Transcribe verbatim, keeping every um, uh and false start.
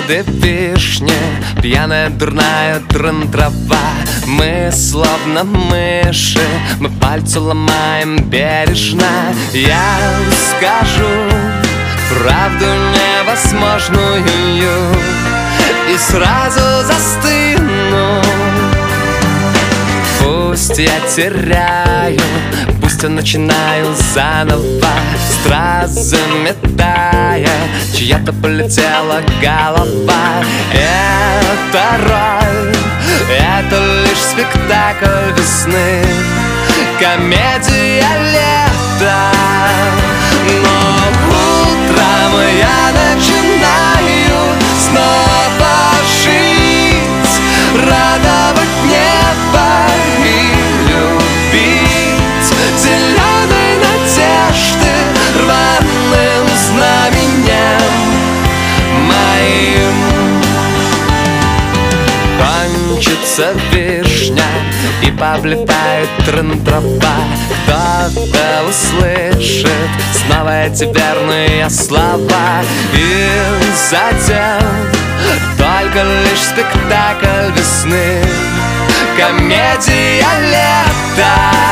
ягоды вишни, пьяная дурная трын-трава. Мы словно мыши, мы пальцы ломаем бережно. Я скажу правду невозможную и сразу застыну. Пусть я теряю, пусть я начинаю заново, страз заметая, чья-то полетела голова. Это роль, это лишь спектакль весны, комедия лета. Но утром я начинаю снова жить, радовать небо и любить зеленой надежды рваным знаменем моим. Кончится вишня и повлетает трын-трава. Кто-то услышит снова эти верные слова, и затем только лишь спектакль весны, комедия лета.